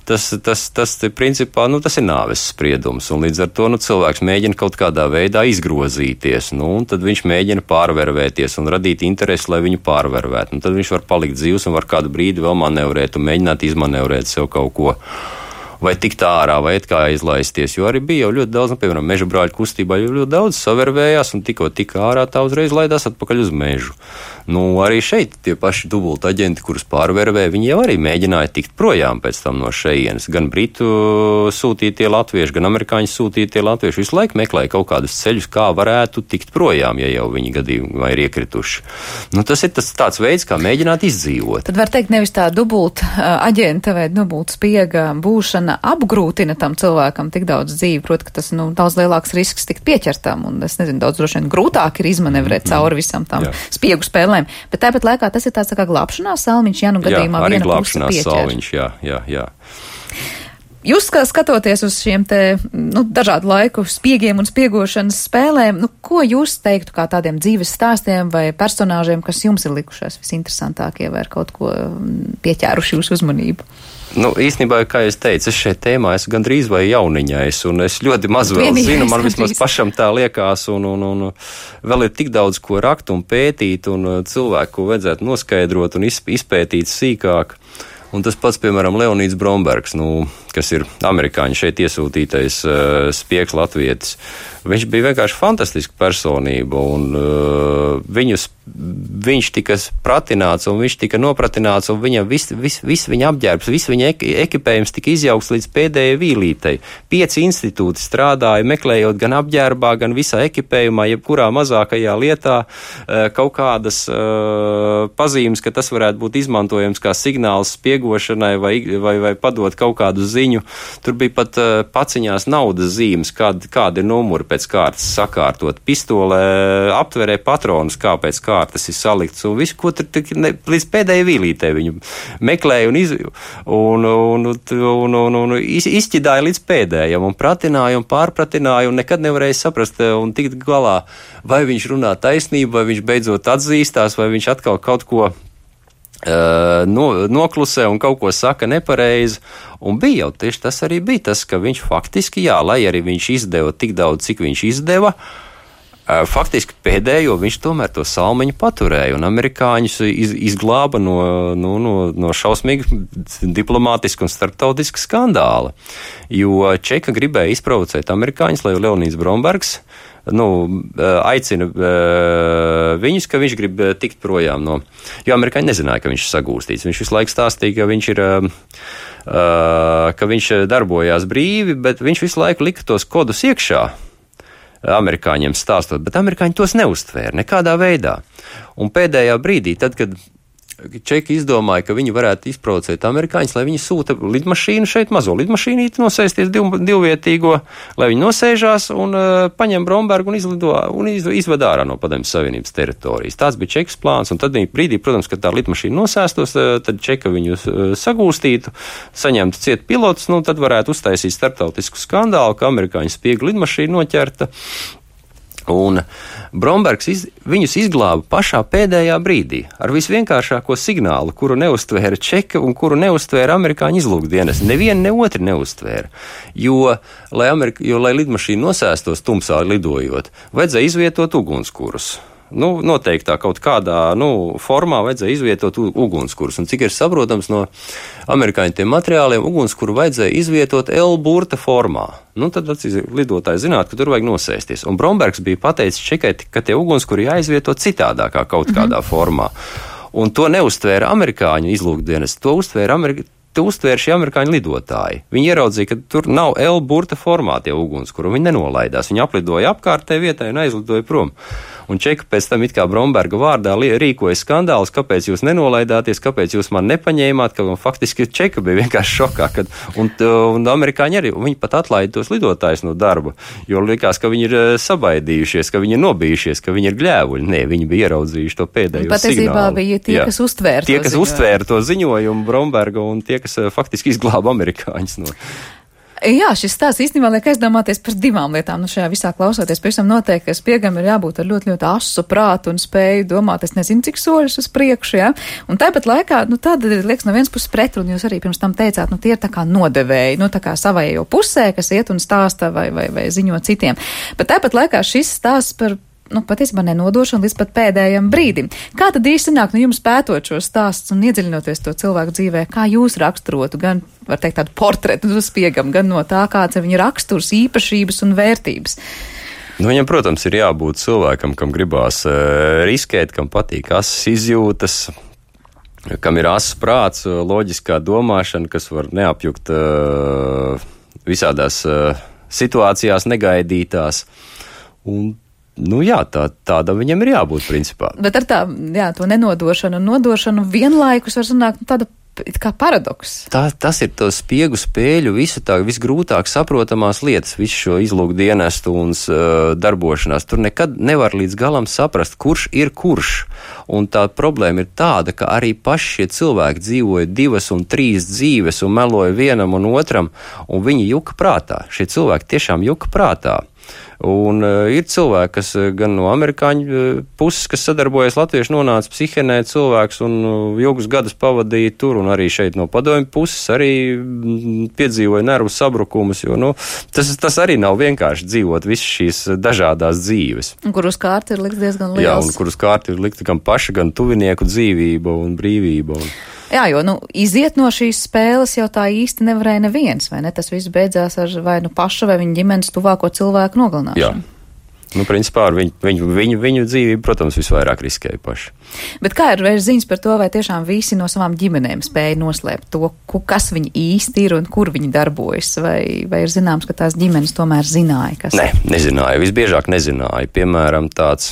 tas principā, tas ir nāves spriedums, un līdz ar to, cilvēks mēģina kaut kādā veidā izgrozīties, un tad viņš mēģina pārvervēties un radīt interesi, lai viņu pārvervētu, un tad viņš var palikt dzīvs un var kādu brīdi vēl manevrēt un mēģināt izmanevrēt sev kaut ko. Vai tikt ārā, vai it kā izlaisties, jo arī bija jau ļoti daudz, piemēram, meža brāļu kustībā jau ļoti daudz savervējās un tikko tika ārā, tā uzreiz laidās atpakaļ uz mežu. Arī šeit tie paši dubulti aģenti, kurus pārvervēja, viņi jau arī mēģināja tikt projām pēc tam no šejienes. Gan britu sūtītie latvieši, gan amerikāņu sūtītie latvieši visu laiku meklēja kaut kādus ceļus, kā varētu tikt projām, ja jau viņi gadījumā ir iekrituši. Tas ir tāds veids, kā mēģināt izdzīvot. Tad var teikt, nevis tā dubulta aģenta vai dubulta spiega būšana apgrūtina tam cilvēkam tik daudz dzīvi, proti, ka tas daudz lielāks risks tikt pieķertam, un es nezinu, daudz droši vien grūtāk ir izmanevrēt cauri visam tam spiegu spēlēm. Bet tāpat laikā tas ir tāds tā kā glābšanās salmiņš, ja gadījumā viena puse pieķer. Salmiņš, jā. Jūs skatoties uz šiem te, dažādu laiku spiegiem un spiegošanas spēlēm, ko jūs teiktu kā tādiem dzīves stāstiem vai personāžiem, kas jums ir likušies visinteresantākie vai ar kaut ko pieķēruši jūsu uzmanību? Īstenībā, kā es teicu, es šeit tēmā esmu gandrīz vai jauniņais, un es ļoti maz vēl zinu, man vismaz pašam tā liekas, un vēl ir tik daudz, ko rakt un pētīt, un cilvēku, ko vajadzētu noskaidrot un izpētīt sīkāk. Un tas pats, piemēram, Leonīds Brombergs, kas ir amerikāņu šeit iesūtītais spiegs latvietis. Viņš bija vienkārši fantastiska personība, un viņš tika pratināts, un viņš tika nopratināts, un viņam viss viņa apģērbs, viss viņa ekipējums tika izjaukts līdz pēdējai vīlītei. 5 institūti strādāja, meklējot gan apģērbā, gan visā ekipējumā, jebkurā mazākajā lietā kaut kādas pazīmes, ka tas varētu būt izmantojams kā signāls spiegošanai vai padot kaut kādu ziņu. Tur bija pat paciņās naudas zīmes, kādi ir numuri pēc kārtas sakārtot. Pistolē aptverē patronus, kā pēc kārtas ir salikts, un visu, ko tur līdz pēdējai vīlītei viņu meklēja un izķidāja līdz pēdējam, un pratināja un pārpratināja, un nekad nevarēja saprast un tikt galā, vai viņš runā taisnību, vai viņš beidzot atzīstās, vai viņš atkal kaut ko noklusē un kaut ko saka nepareizi. Un bija jau tieši tas arī bija tas, ka viņš faktiski, lai arī viņš izdeva tik daudz, cik viņš izdeva, faktiski pēdējo viņš tomēr to salmiņu paturēja, un amerikāņus izglāba no šausmīga diplomātiska un starptautiska skandāla. Jo Čeka gribēja izprovocēt amerikāņus, lai Leonīds Brombergs aicina viņus, ka viņš grib tikt projām jo amerikāņi nezināja, ka viņš ir sagūstīts. Viņš visu laiku stāstīja, ka viņš ir, ka viņš darbojās brīvi, bet viņš visu laiku lika tos kodus iekšā amerikāņiem stāstot, bet amerikāņi tos neuztvēra nekādā veidā. Un pēdējā brīdī, tad, kad Čeki izdomāja, ka viņi varētu izprovocēt amerikāņus, lai viņi sūta lidmašīnu šeit, mazo lidmašīnīti, nosēsties divvietīgo, lai viņi nosēžās un paņem Brombergu un izved ārā no Padomju Savienības teritorijas. Tāds bija Čekas plāns, un tad brīdī, protams, kad tā lidmašīna nosēstos, tad Čeka viņu sagūstītu, saņemtu ciet pilotus, tad varētu uztaisīt starptautisku skandālu, ka amerikāņu spiegu lidmašīna noķerta. Un Brombergs viņus izglāba pašā pēdējā brīdī ar visvienkāršāko signālu, kuru neuztvēra Čeka un kuru neuztvēra amerikāņu izlūkdienas. Nevienu, ne otru neuztvēra. Jo, lai lidmašīna nosēstos tumsā lidojot, vajadzēja izvietot ugunskurus. Noteiktā kaut kādā formā vajadzēja izvietot ugunskurus. Un cik ir saprotams no amerikāņu tiem materiāliem, ugunskuru vajadzēja izvietot L-burta formā. Tad lidotāji zinātu, ka tur vajag nosēsties. Un Brombergs bija pateicis Čekai, ka tie ugunskuri jāizvieto citādākā kaut kādā formā. Un to neuztvēra amerikāņu izlūkdienas, to uztvēra šie amerikāņu lidotāji. Viņi ieraudzīja, ka tur nav L-burta formā tie ugunskuri, un viņi nenolaidās. Viņi aplidoja apkārtē vietai un aizlidoja prom. Un Čeka pēc tam it kā Bromberga vārdā rīkoja skandālus, kāpēc jūs nenolaidāties, kāpēc jūs man nepaņēmāt, ka faktiski Čeka bija vienkārši šokā. Un amerikāņi arī, viņi pat atlaida tos lidotājus no darba, jo likās, ka viņi ir sabaidījušies, ka viņi ir nobijušies, ka viņi ir gļēvuļi. Nē, viņi bija ieraudzījuši to pēdējo signālu. Patiesībā bija tie, kas uztvēra to ziņojumu. Tie, kas uztvēra to ziņojumu Bromberga, un tie, kas faktiski izglāba amerikāņus no. Jā, šis stāsts īstenībā liek aizdomāties par 2 lietām. Šajā visā klausoties, pavisam noteikti, ka spiegam ir jābūt ar ļoti, ļoti asu prātu un spēju domāt, es nezinu, cik soļus uz priekšu, jā. Un tāpat laikā, tāda liekas no vienas puses pretruna, jūs arī pirms tam teicāt, tie ir tā kā nodevēji, tā kā savējo pusē, kas iet un stāsta vai ziņo citiem. Bet tāpat laikā šis stāsts par patiesībā nenodošana līdz pat pēdējiem brīdim. Kā tad īsti sanāk jums pētot šo stāstu un iedziļinoties to cilvēku dzīvē, kā jūs raksturotu gan, var teikt, tādu portretu spiegam, gan no tā, kāds ir viņa raksturs, īpašības un vērtības? Viņam, protams, ir jābūt cilvēkam, kam gribās riskēt, kam patīk asas izjūtas, kam ir asas prāts, loģiskā domāšana, kas var neapjukt visādās situācijās negaidītās. Un tāda viņam ir jābūt principā. Bet ar to nenodošanu un nodošanu vienlaikus var sanākt tāda kā paradoks. Tas ir to spiegu spēļu, visgrūtāk saprotamās lietas, visu šo izlūkdienestu un darbošanās. Tur nekad nevar līdz galam saprast, kurš ir kurš. Un tā problēma ir tāda, ka arī paši šie cilvēki dzīvoja 2 un 3 dzīves un meloja vienam un otram, un viņi juka prātā. Šie cilvēki tiešām juka prātā. Un ir cilvēki, kas gan no amerikāņu puses, kas sadarbojas latvieši, nonāca psihienē cilvēks un ilgus gadus pavadīja tur, un arī šeit no padomju puses arī piedzīvoja nervu sabrukumus, jo, tas arī nav vienkārši dzīvot visas šīs dažādās dzīves. Un kur uz kārti ir likt diezgan liels. Jā, un kur uz kārti ir likt gan paša, gan tuvinieku dzīvība un brīvība. Jā, jo, iziet no šīs spēles jau tā īsti nevarēja neviens, vai ne? Tas viss beidzās ar vai paša vai viņa ģimenes tuvāko cilvēku nogalināšanu. Jā. Principā ar viņu dzīvību, protams, visvairāk riskēja paši. Bet kā ir ziņas par to, vai tiešām visi no savām ģimenēm spēja noslēpt to, kas viņi īsti ir un kur viņi darbojas? Vai ir zināms, ka tās ģimenes tomēr zināja, kas? Nē, nezināja. Visbiežāk nezināja. Piemēram, tāds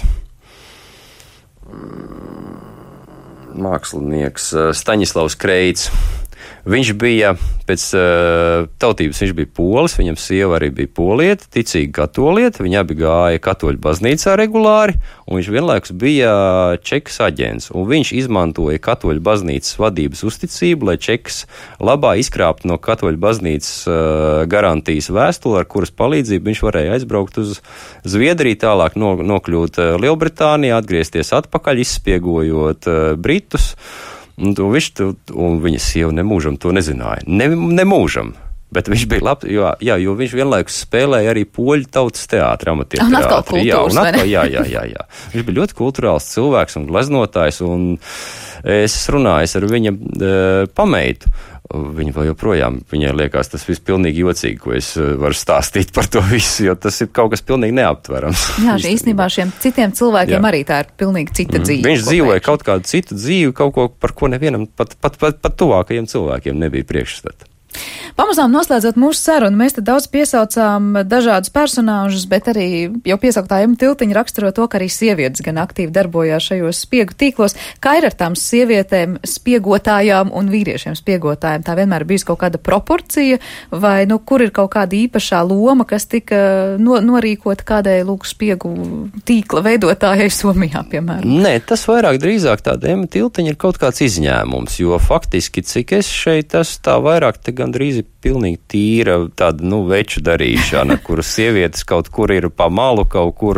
mākslinieks Staņislavs Kreits. Viņš bija pēc tautības, viņš bija polis, viņam sieva arī bija polieta, ticīga katolieta, viņi abi gāja katoļu baznīcā regulāri, un viņš vienlaikus bija čekas aģents, un viņš izmantoja katoļu baznīcas vadības uzticību, lai čekas labā izkrāptu no katoļu baznīcas garantijas vēstuli, ar kuras palīdzību viņš varēja aizbraukt uz Zviedriju, tālāk nokļūt Lielbritānijā, atgriezties atpakaļ, izspiegojot Britus. Un viņa sieva nemūžam to nezināja. Nemūžam. Bet viņš bija labs, jo viņš vienlaikus spēlēja arī poļu tautas teātra, amatieru teātri. Un atkal kultūras, vai ne? Jā. Viņš bija ļoti kulturāls cilvēks un gleznotājs, un es runāju ar viņa pameitu. Viņa vēl joprojām, viņai liekas tas viss pilnīgi jocīgi, ko es varu stāstīt par to visu, jo tas ir kaut kas pilnīgi neaptverams. Jā, īstenībā šiem citiem cilvēkiem arī tā ir pilnīgi cita dzīve. Viņš dzīvoja kaut kādu citu dzīvi, kaut ko, par ko nevienam pat tuvākajiem cilvēkiem nebija priekšstata. Pamazām noslēdzot mūsu sarunu, mēs te daudz piesaucām dažādus personāžus, bet arī jau piesauktā Emma Tiltiņa raksturo to, ka arī sievietes gan aktīvi darbojās šajos spiegu tīklos. Kā ir ar tām sievietēm spiegotājām un vīriešiem spiegotājiem? Tā vienmēr bijis kaut kāda proporcija, vai kur ir kaut kāda īpašā loma, kas tika norīkota kādai spiegu tīkla veidotājai Somijā, piemēram? Nē, tas vairāk drīzāk tāda Emma Tiltiņa ir kaut kāds izņēmums, jo faktiski, cik es šeit esmu, tā vairāk te gandrīz ir pilnīgi tīra tāda, veču darīšana, kuras sievietes kaut kur ir pa malu kaut kur,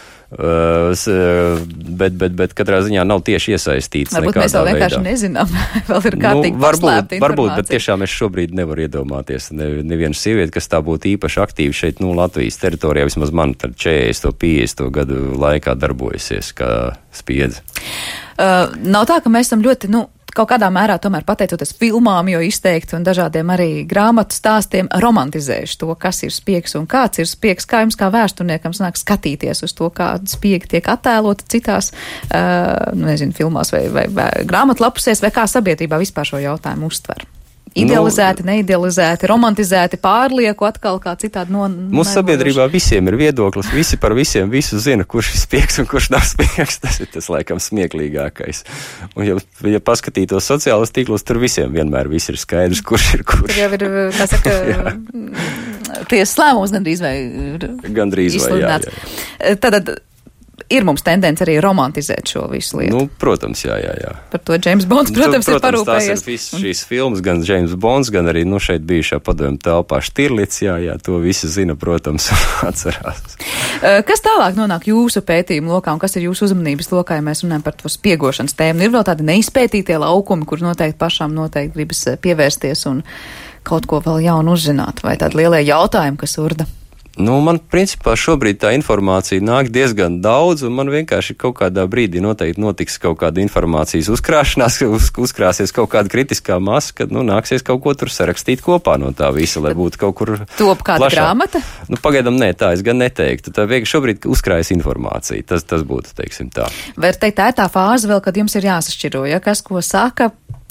bet katrā ziņā nav tieši iesaistīts nekādā veidā. Varbūt mēs vēl vienkārši nezinām, vēl ir kārtīgi paslēpta informācija. Varbūt, bet tiešām es šobrīd nevaru iedomāties nevienu sievieti, kas tā būtu īpaši aktīvi šeit, Latvijas teritorijā, vismaz man 40, 50 gadu laikā darbojusies kā spiedze. Nav tā, ka mēs esam ļoti, kaut kādā mērā tomēr pateicoties filmām, jo izteikti un dažādiem arī grāmatu stāstiem romantizējuši to, kas ir spiegs un kāds ir spiegs. Kā jums kā vēsturniekam sanāk skatīties uz to, kā spiegi tiek attēloti citās, filmās vai grāmatlapusēs, vai kā sabiedrībā vispār šo jautājumu uztver? Idealizēti, neidealizēti, romantizēti, pārlieku atkal kā citādi Mūsu sabiedrībā visiem ir viedoklis, visi par visiem visu zina, kurš ir spiegs un kurš nav spiegs. Tas ir tas laikam smieklīgākais. Un ja paskatītos sociālos tīklos, tur visiem vienmēr viss ir skaidrs, kurš ir kurš. Tur jau ir, kā saka, tiesas lēmums gandrīz vai jā. Tātad ir mums tendence arī romantizēt šo visu lietu. Protams, jā. Par to James Bonds, protams, ir parūpējies. Tās ir visas šīs filmas, gan James Bonds, gan arī šeit bijušā padomju telpā Štirlits, jā, to visi zina, protams, atcerās. Kas tālāk nonāk jūsu pētījumu lokā un kas ir jūsu uzmanības lokā, ja mēs runājam par to spiegošanas tēmu? Ir vēl tādi neizpētītie laukumi, kur pašām noteikti gribas pievērsties un kaut ko vēl jaunu uzzināt, vai tādi lielie jautājumi, kas urda? Man principā šobrīd tā informācija nāk diezgan daudz, un man vienkārši kaut kādā brīdī noteikti notiks kaut kāda informācijas uzkrāšanās, uzkrāsies kaut kāda kritiskā masa, kad nāksies kaut ko tur sarakstīt kopā no tā visa, lai būtu kaut kur top kāda grāmata? Pagaidām nē, tā es gan neteiktu. Tā vienkārši šobrīd uzkrājas informācija. Tas būtu, teiksim tā. Vai teikt, tā ir tā fāze vēl, kad jums ir jāsašķiro, ja kas ko saka?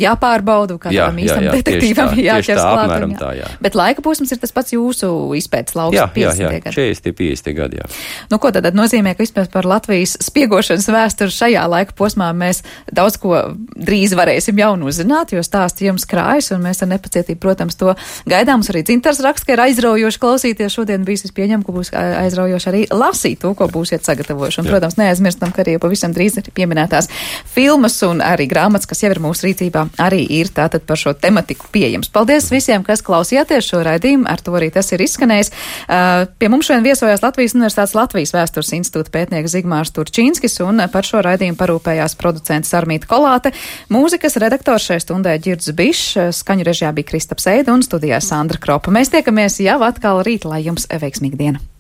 jāpārbauda, kā tādam īstam detektīvam jāķers klāt. Bet laika posms ir tas pats jūsu izpētes lauks 50. gadi. 40-50 gadi, jā. Nu, ko tad nozīmē, ka vispār par Latvijas spiegošanas vēsturi šajā laika posmā mēs daudz ko drīz varēsim jaunu uzzināt, jo stāsti jums krājas, un mēs ar nepacietību, protams, to gaidām. Mums arī Dzintars raksta, ka ir aizraujoši klausīties. Šodien bijis pieņem, ka būs aizraujoši arī lasīt to, ko būsiet sagatavojuši. Un, protams, neaizmirstam, ka arī pavisam drīz ir pieminētās filmas un arī grāmatas, kas jau ir mūsu rīcībā, arī ir tātad par šo tematiku pieejams. Paldies visiem, kas klausījāties šo raidījumu. Ar to arī tas ir izskanējis. Pie mums šodien viesojās Latvijas Universitātes Latvijas vēstures institūta pētnieks Zigmārs Turčīnskis, un par šo raidījumu parūpējās producents Sarmīta Kolāte. Mūzikas redaktors šai stundē Ģirds Bišs, skaņu režijā bija Kristaps Eida un studijā Sandra Kropa. Mēs tiekamies jau atkal rīt, lai jums veiksmīga diena.